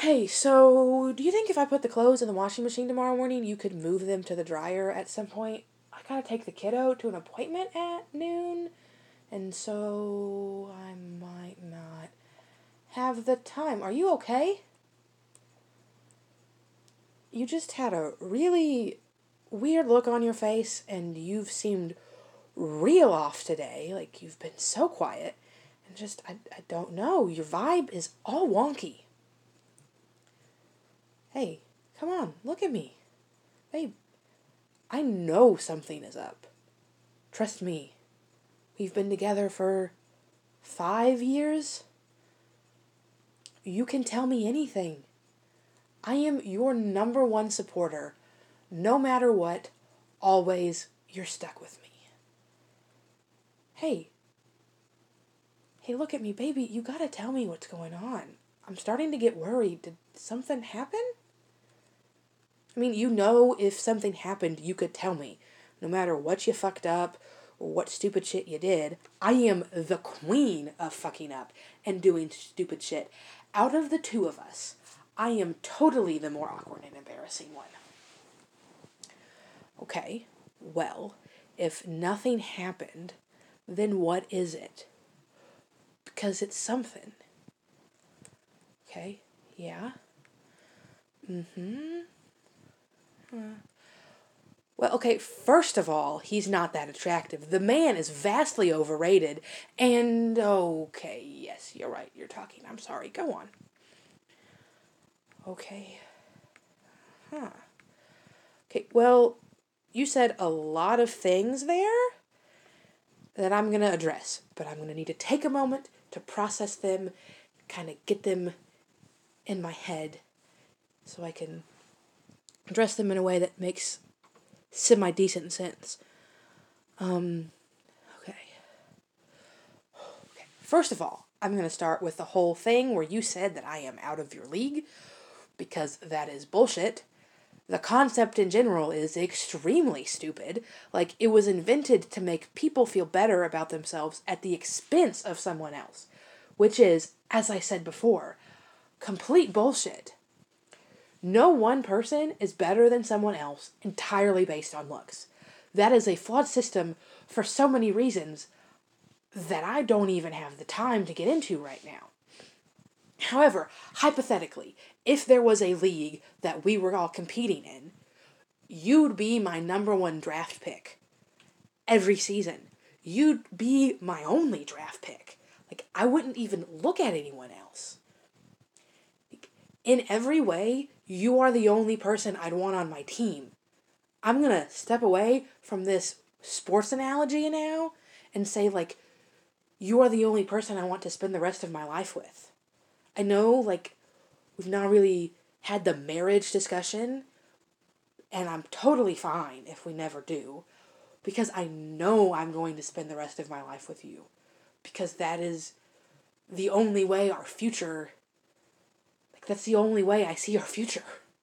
Hey, so do you think if I put the clothes in the washing machine tomorrow morning, you could move them to the dryer at some point? I gotta take the kiddo to an appointment at noon, and so I might not have the time. Are you okay? You just had a really weird look on your face, and you've seemed real off today. Like, you've been so quiet, and I don't know. Your vibe is all wonky. Hey, come on, look at me. Babe, I know something is up. Trust me. We've been together for 5 years. You can tell me anything. I am your number one supporter. No matter what, always you're stuck with me. Hey, hey, look at me, baby. You gotta tell me what's going on. I'm starting to get worried. Did something happen? I mean, if something happened, you could tell me. No matter what you fucked up or what stupid shit you did, I am the queen of fucking up and doing stupid shit. Out of the two of us, I am totally the more awkward and embarrassing one. Okay, well, if nothing happened, then what is it? Because it's something. Okay, yeah? Mm-hmm. Well, okay, first of all, he's not that attractive. The man is vastly overrated. And, okay, yes, you're right, you're talking. I'm sorry, go on. Okay. Huh. Okay, well, you said a lot of things there that I'm going to address, but I'm going to need to take a moment to process them, kind of get them in my head so I can address them in a way that makes semi-decent sense. Okay. First of all, I'm going to start with the whole thing where you said that I am out of your league, because that is bullshit. The concept in general is extremely stupid. Like, it was invented to make people feel better about themselves at the expense of someone else, which is, as I said before, complete bullshit. No one person is better than someone else entirely based on looks. That is a flawed system for so many reasons that I don't even have the time to get into right now. However, hypothetically, if there was a league that we were all competing in, you'd be my number one draft pick every season. You'd be my only draft pick. Like, I wouldn't even look at anyone else. In every way, you are the only person I'd want on my team. I'm gonna step away from this sports analogy now and say, like, you are the only person I want to spend the rest of my life with. I know, like, we've not really had the marriage discussion, and I'm totally fine if we never do, because I know I'm going to spend the rest of my life with you, because that is the only way our future, like, that's the only way I see our future.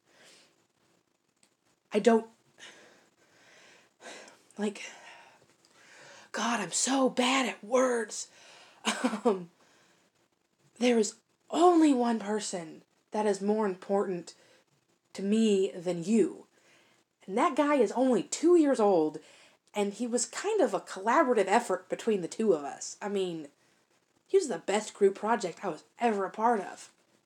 I don't, like, God, I'm so bad at words. Um, there is only one person that is more important to me than you. And that guy is only 2 years old, and he was kind of a collaborative effort between the two of us. I mean, he was the best group project I was ever a part of.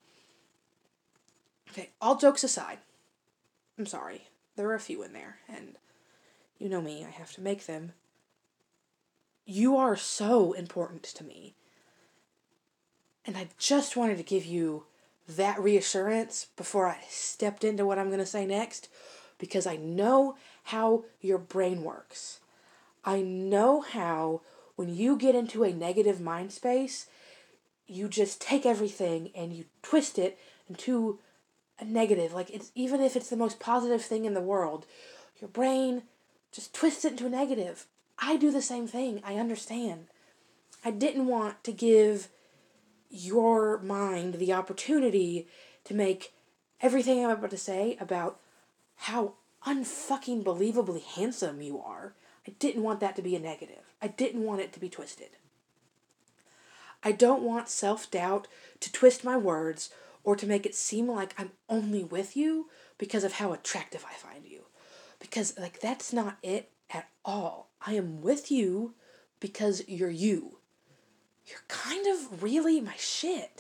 Okay, all jokes aside, I'm sorry. There are a few in there, and you know me, I have to make them. You are so important to me. And I just wanted to give you that reassurance before I stepped into what I'm going to say next, because I know how your brain works. I know how, when you get into a negative mind space, you just take everything and you twist it into a negative. Like, it's, even if it's the most positive thing in the world, your brain just twists it into a negative. I do the same thing. I understand. I didn't want to give your mind the opportunity to make everything I'm about to say about how unfucking believably handsome you are. I didn't want that to be a negative. I didn't want it to be twisted. I don't want self-doubt to twist my words or to make it seem like I'm only with you because of how attractive I find you. Because, like, that's not it at all. I am with you because you're you. You're kind of really my shit.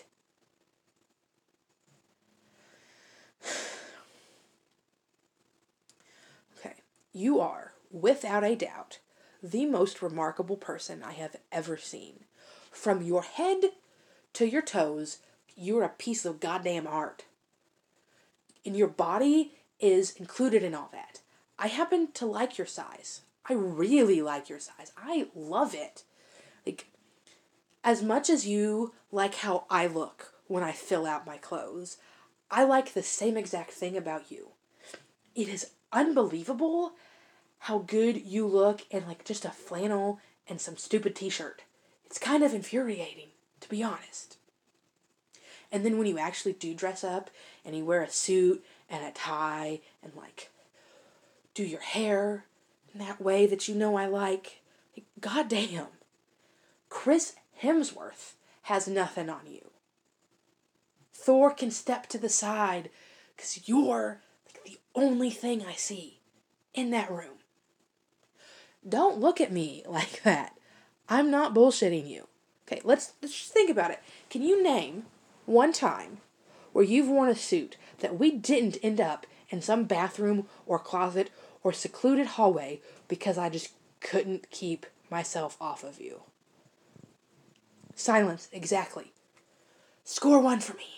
Okay, you are, without a doubt, the most remarkable person I have ever seen. From your head to your toes, you're a piece of goddamn art. And your body is included in all that. I happen to like your size. I really like your size. I love it. Like, as much as you like how I look when I fill out my clothes, I like the same exact thing about you. It is unbelievable how good you look in like just a flannel and some stupid t-shirt. It's kind of infuriating, to be honest. And then when you actually do dress up and you wear a suit and a tie and like do your hair in that way that you know I like goddamn, Chris Hemsworth has nothing on you. Thor can step to the side because you're like the only thing I see in that room. Don't look at me like that. I'm not bullshitting you. Okay, let's just think about it. Can you name one time where you've worn a suit that we didn't end up in some bathroom or closet or secluded hallway because I just couldn't keep myself off of you? Silence, exactly. Score one for me.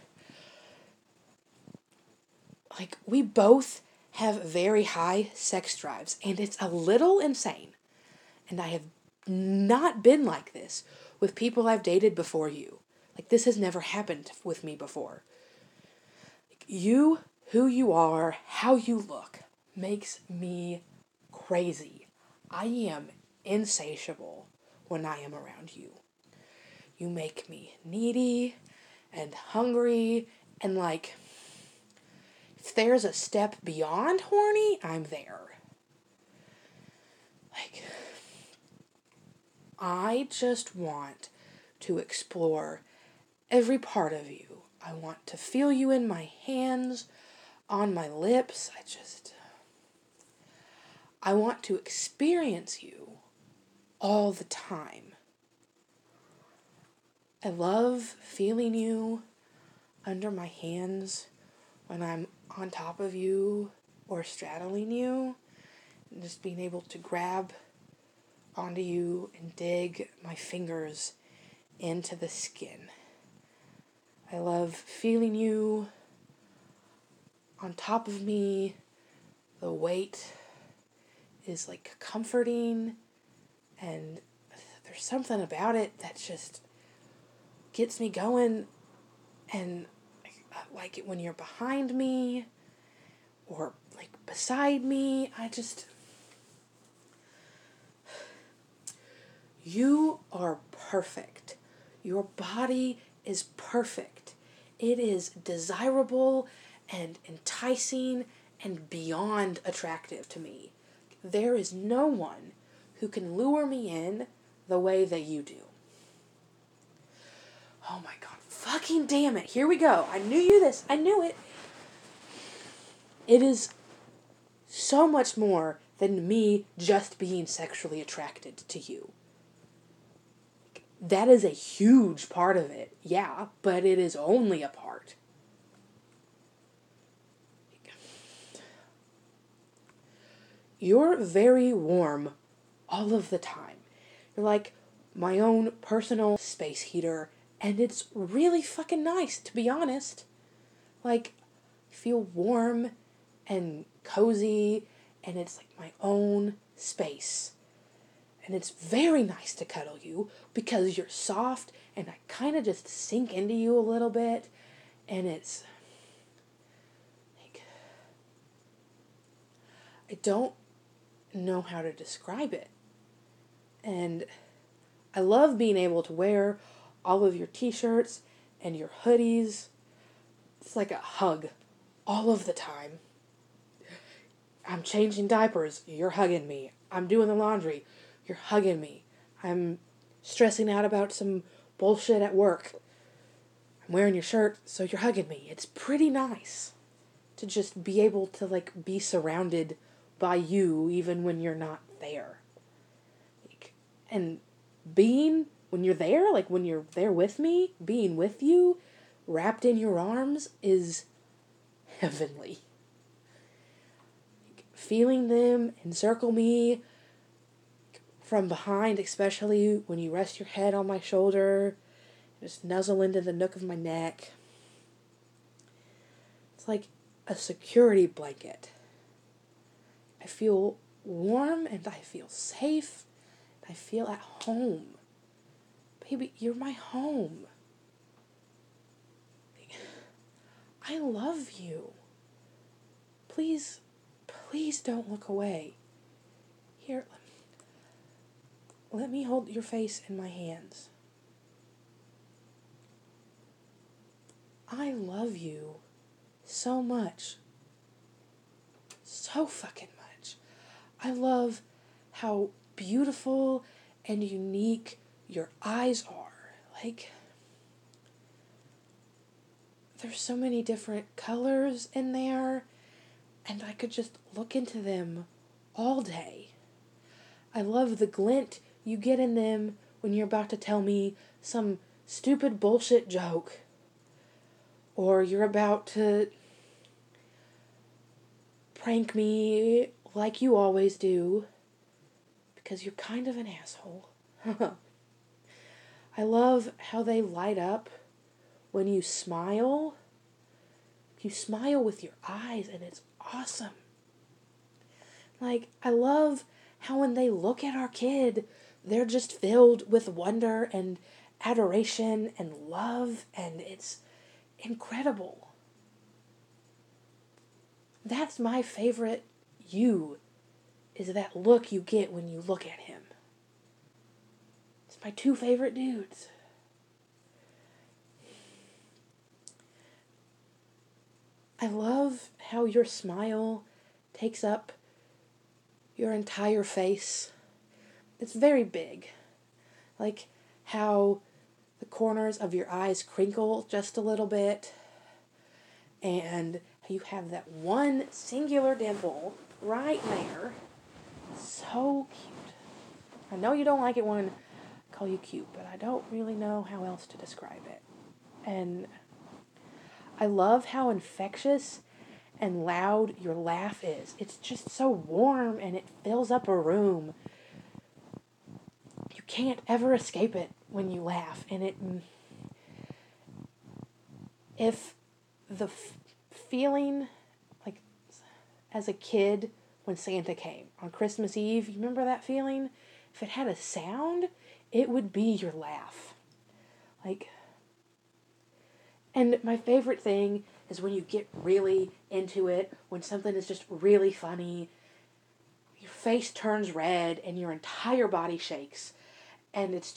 Like, we both have very high sex drives, and it's a little insane. And I have not been like this with people I've dated before you. Like, this has never happened with me before. You, who you are, how you look, makes me crazy. I am insatiable when I am around you. You make me needy and hungry and like, if there's a step beyond horny, I'm there. Like, I just want to explore every part of you. I want to feel you in my hands, on my lips. I want to experience you all the time. I love feeling you under my hands when I'm on top of you or straddling you, and just being able to grab onto you and dig my fingers into the skin. I love feeling you on top of me. The weight is like comforting, and there's something about it that just gets me going. And I like it when you're behind me or like beside me. You are perfect. Your body is perfect. It is desirable and enticing and beyond attractive to me. There is no one who can lure me in the way that you do. Oh my God. Fucking damn it. Here we go. I knew it. It is so much more than me just being sexually attracted to you. That is a huge part of it, yeah, but it is only a part. You're very warm all of the time. You're like my own personal space heater, and it's really fucking nice, to be honest. Like, I feel warm and cozy, and it's like my own space. And it's very nice to cuddle you because you're soft and I kind of just sink into you a little bit. And it's like, I don't know how to describe it. And I love being able to wear all of your t-shirts and your hoodies. It's like a hug all of the time. I'm changing diapers, you're hugging me. I'm doing the laundry, you're hugging me. I'm stressing out about some bullshit at work. I'm wearing your shirt, so you're hugging me. It's pretty nice to just be able to, like, be surrounded by you even when you're not there. Like, and when you're there, like, when you're there with me, being with you, wrapped in your arms, is heavenly. Like, feeling them encircle me from behind, especially when you rest your head on my shoulder, just nuzzle into the nook of my neck. It's like a security blanket. I feel warm and I feel safe. I feel at home. Baby, you're my home. I love you. Please, please don't look away. Here, let me hold your face in my hands. I love you so much. So fucking much. I love how beautiful and unique your eyes are. Like, there's so many different colors in there, and I could just look into them all day. I love the glint you get in them when you're about to tell me some stupid bullshit joke, or you're about to prank me like you always do, because you're kind of an asshole. I love how they light up when you smile. You smile with your eyes, and it's awesome. Like, I love how when they look at our kid, they're just filled with wonder and adoration and love, and it's incredible. That's my favorite you, is that look you get when you look at him. It's my two favorite dudes. I love how your smile takes up your entire face. It's very big. Like how the corners of your eyes crinkle just a little bit, and how you have that one singular dimple right there. So cute. I know you don't like it when I call you cute, but I don't really know how else to describe it. And I love how infectious and loud your laugh is. It's just so warm and it fills up a room. You can't ever escape it when you laugh. And if the feeling, like as a kid when Santa came on Christmas Eve, you remember that feeling? If it had a sound, it would be your laugh. Like, and my favorite thing is when you get really into it, when something is just really funny, your face turns red and your entire body shakes. And it's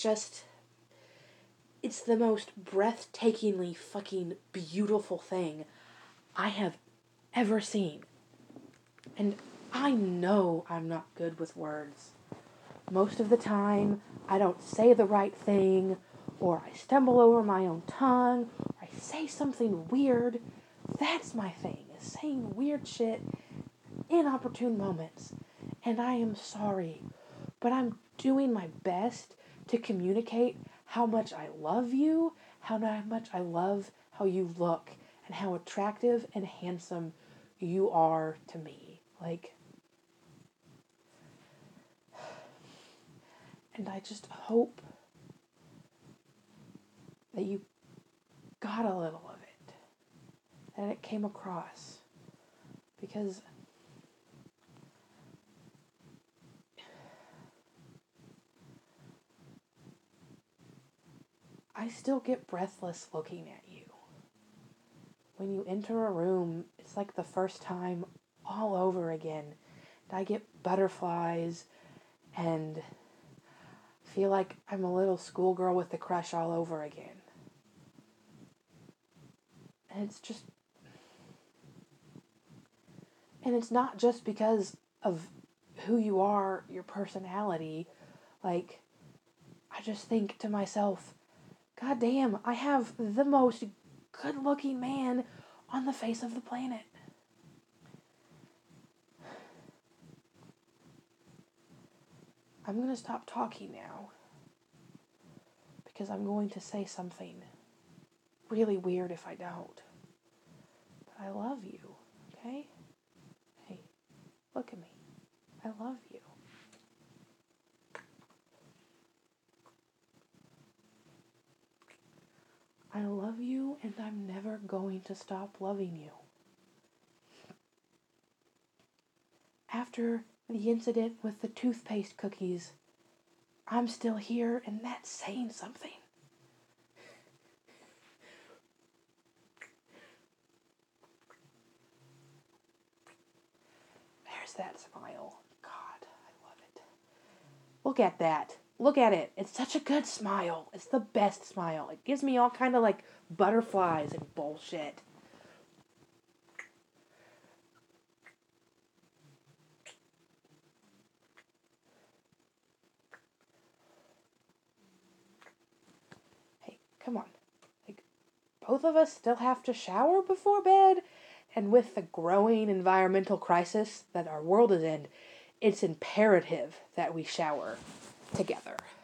the most breathtakingly fucking beautiful thing I have ever seen. And I know I'm not good with words. Most of the time, I don't say the right thing, or I stumble over my own tongue, or I say something weird. That's my thing, is saying weird shit in opportune moments. And I am sorry, but I'm doing my best to communicate how much I love you, how much I love how you look, and how attractive and handsome you are to me. Like, and I just hope that you got a little of it, that it came across, because I still get breathless looking at you. When you enter a room, it's like the first time all over again. And I get butterflies and feel like I'm a little schoolgirl with a crush all over again. And it's not just because of who you are, your personality. Like, I just think to myself, God damn, I have the most good-looking man on the face of the planet. I'm going to stop talking now because I'm going to say something really weird if I don't. But I love you, okay? Hey, look at me. I love you. I love you, and I'm never going to stop loving you. After the incident with the toothpaste cookies, I'm still here, and that's saying something. There's that smile. God, I love it. Look at that. Look at it. It's such a good smile. It's the best smile. It gives me all kind of like butterflies and bullshit. Hey, come on. Like, both of us still have to shower before bed, and with the growing environmental crisis that our world is in, it's imperative that we shower together.